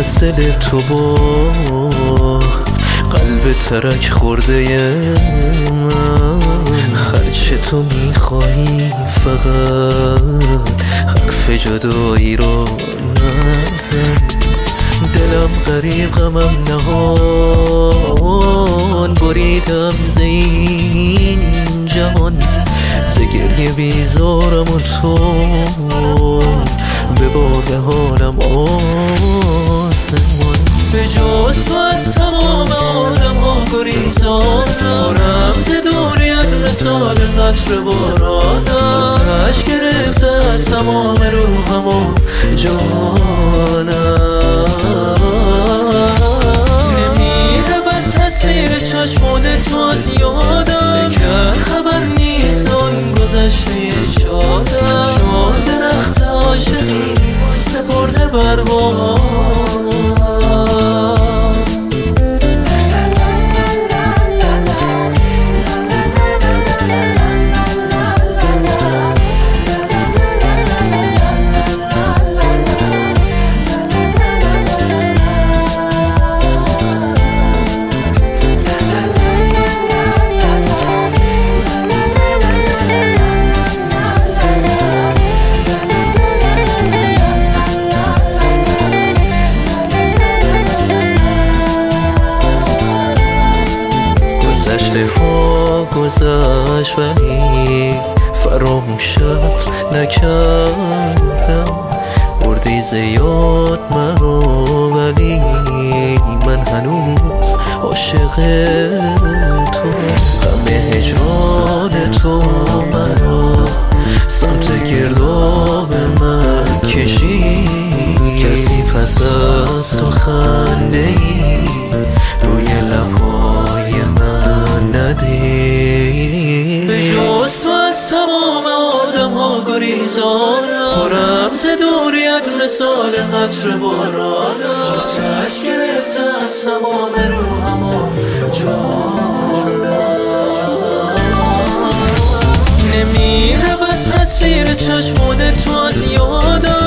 از دل تو با قلب ترک خورده من، هرچه تو میخوایی فقط حرف جدایی رو نزن. دلم غریب غمم نهان، بریدم ز این جهان، ز گریه بیزارم و تو به باد حالم آسمان. به جز تو از تمام آدم ها گریزانم، رمز دوریت مثال قطر بارانم، آتش گرفته از تمام روحم و جانم. نمیرود تصویر چشمان تو از یادم، دیگر خبر نیست آن گذشته شادم، چون درخت عاشقی سپرده بر بام. گذشت ولی فراموشت نکردم، بردی زیاد مرا ولی من هنوز عاشق تو. غم هجران تو مرا سمت گرداب من کشید، کسی پس از تو خنده ای روی لبهای من ندید. به جز تو از تمام آدم ها گریزانم، رمز دوریت مثال قطر بارانم، آتش گرفته از تمام روحم و جانم. نمیرود تصویر چشمان تو از یادم،